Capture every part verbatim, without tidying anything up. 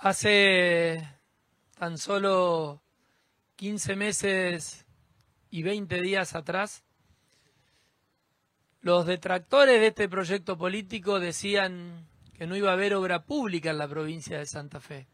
Hace tan solo quince meses y veinte días atrás, los detractores de este proyecto político decían que no iba a haber obra pública en la provincia de Santa Fe,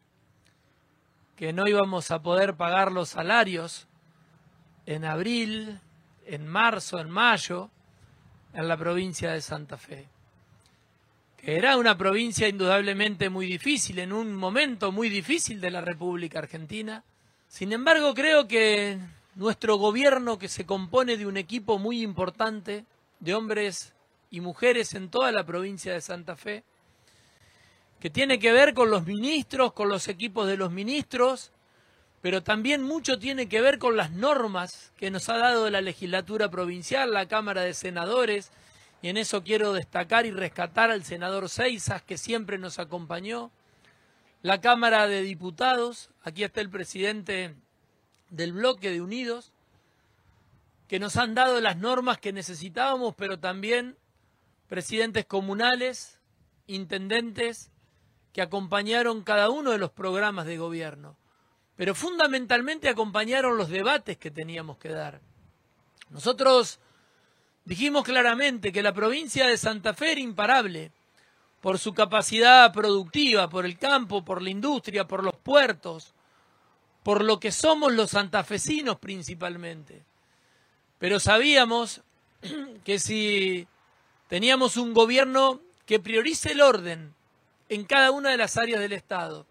que no íbamos a poder pagar los salarios en abril, en marzo, en mayo, en la provincia de Santa Fe. Que era una provincia indudablemente muy difícil, en un momento muy difícil de la República Argentina. Sin embargo, creo que nuestro gobierno, que se compone de un equipo muy importante, de hombres y mujeres en toda la provincia de Santa Fe, que tiene que ver con los ministros, con los equipos de los ministros, pero también mucho tiene que ver con las normas que nos ha dado la legislatura provincial, la Cámara de Senadores, y en eso quiero destacar y rescatar al senador Seisas, que siempre nos acompañó, la Cámara de Diputados, aquí está el presidente del bloque de Unidos, que nos han dado las normas que necesitábamos, pero también presidentes comunales, intendentes, que acompañaron cada uno de los programas de gobierno, pero fundamentalmente acompañaron los debates que teníamos que dar. Nosotros dijimos claramente que la provincia de Santa Fe era imparable por su capacidad productiva, por el campo, por la industria, por los puertos, por lo que somos los santafesinos principalmente. Pero sabíamos que si teníamos un gobierno que priorice el orden en cada una de las áreas del Estado,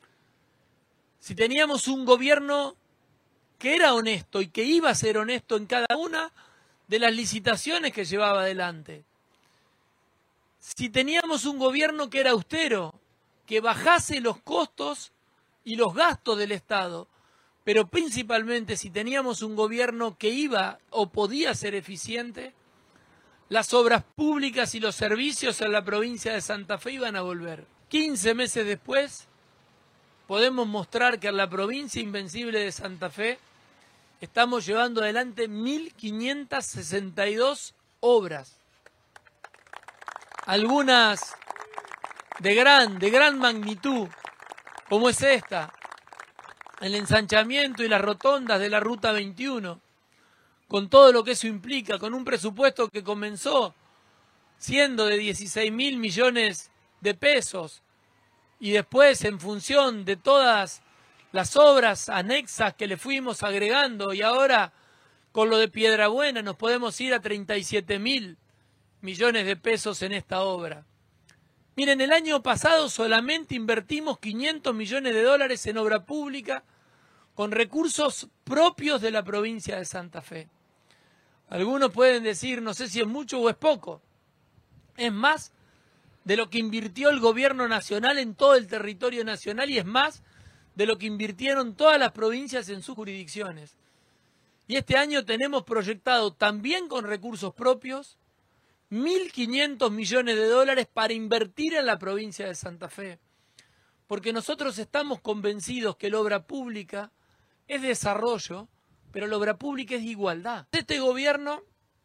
si teníamos un gobierno que era honesto y que iba a ser honesto en cada una de las licitaciones que llevaba adelante, si teníamos un gobierno que era austero, que bajase los costos y los gastos del Estado, pero principalmente si teníamos un gobierno que iba o podía ser eficiente, las obras públicas y los servicios en la provincia de Santa Fe iban a volver. quince meses después, podemos mostrar que en la provincia invencible de Santa Fe estamos llevando adelante mil quinientas sesenta y dos obras. Algunas de gran, de gran magnitud, como es esta, el ensanchamiento y las rotondas de la Ruta veintiuno, con todo lo que eso implica, con un presupuesto que comenzó siendo de dieciséis mil millones de pesos, y después, en función de todas las obras anexas que le fuimos agregando, y ahora con lo de Piedrabuena nos podemos ir a treinta y siete mil millones de pesos en esta obra. Miren, el año pasado solamente invertimos quinientos millones de dólares en obra pública con recursos propios de la provincia de Santa Fe. Algunos pueden decir, no sé si es mucho o es poco. Es más de lo que invirtió el gobierno nacional en todo el territorio nacional, y es más de lo que invirtieron todas las provincias en sus jurisdicciones. Y este año tenemos proyectado también con recursos propios mil quinientos millones de dólares para invertir en la provincia de Santa Fe. Porque nosotros estamos convencidos que la obra pública es desarrollo, pero la obra pública es igualdad. Este gobierno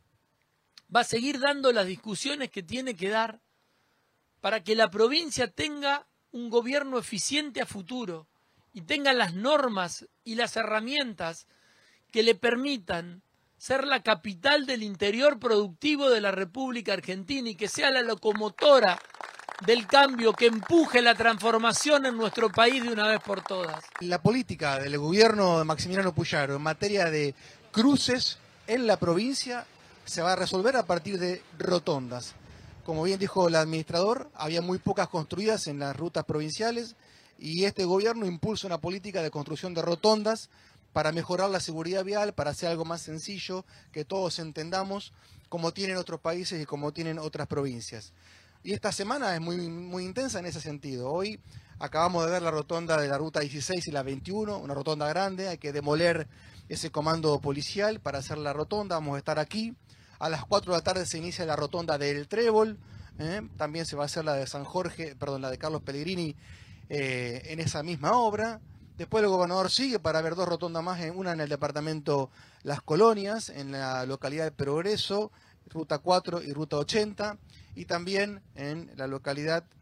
va a seguir dando las discusiones que tiene que dar para que la provincia tenga un gobierno eficiente a futuro y tenga las normas y las herramientas que le permitan ser la capital del interior productivo de la República Argentina y que sea la locomotora del cambio que empuje la transformación en nuestro país de una vez por todas. La política del gobierno de Maximiliano Puyaro en materia de cruces en la provincia se va a resolver a partir de rotondas. Como bien dijo el administrador, había muy pocas construidas en las rutas provinciales y este gobierno impulsa una política de construcción de rotondas para mejorar la seguridad vial, para hacer algo más sencillo, que todos entendamos, como tienen otros países y como tienen otras provincias. Y esta semana es muy, muy intensa en ese sentido. Hoy acabamos de ver la rotonda de la Ruta dieciséis y la veintiuno, una rotonda grande, hay que demoler ese comando policial para hacer la rotonda, vamos a estar aquí. A las cuatro de la tarde se inicia la rotonda del Trébol, ¿eh? También se va a hacer la de San Jorge, perdón, la de Carlos Pellegrini eh, en esa misma obra. Después el gobernador sigue para ver dos rotondas más, una en el departamento Las Colonias, en la localidad de Progreso, Ruta cuatro y Ruta ochenta, y también en la localidad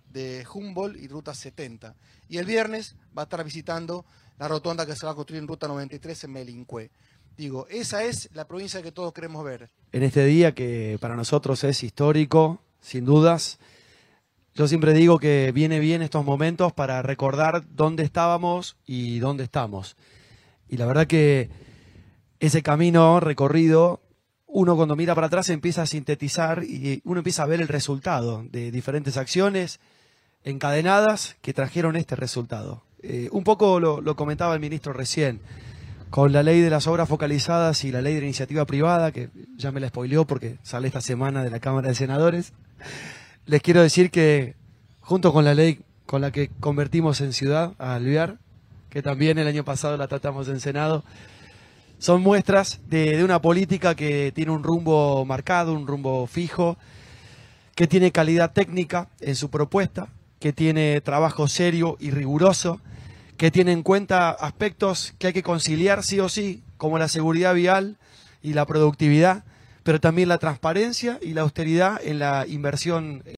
de Humboldt y ruta setenta. Y el viernes va a estar visitando la rotonda que se va a construir en ruta noventa y tres en Melincue. Digo, esa es la provincia que todos queremos ver. En este día que para nosotros es histórico, sin dudas, yo siempre digo que viene bien estos momentos para recordar dónde estábamos y dónde estamos. Y la verdad que ese camino recorrido, uno cuando mira para atrás empieza a sintetizar y uno empieza a ver el resultado de diferentes acciones encadenadas que trajeron este resultado. Eh, un poco lo, lo comentaba el ministro recién, con la ley de las obras focalizadas y la ley de la iniciativa privada, que ya me la spoileó porque sale esta semana de la Cámara de Senadores. Les quiero decir que junto con la ley con la que convertimos en ciudad a Alvear, que también el año pasado la tratamos en Senado, son muestras de, de una política que tiene un rumbo marcado, un rumbo fijo, que tiene calidad técnica en su propuesta, que tiene trabajo serio y riguroso, que tiene en cuenta aspectos que hay que conciliar sí o sí, como la seguridad vial y la productividad, pero también la transparencia y la austeridad en la inversión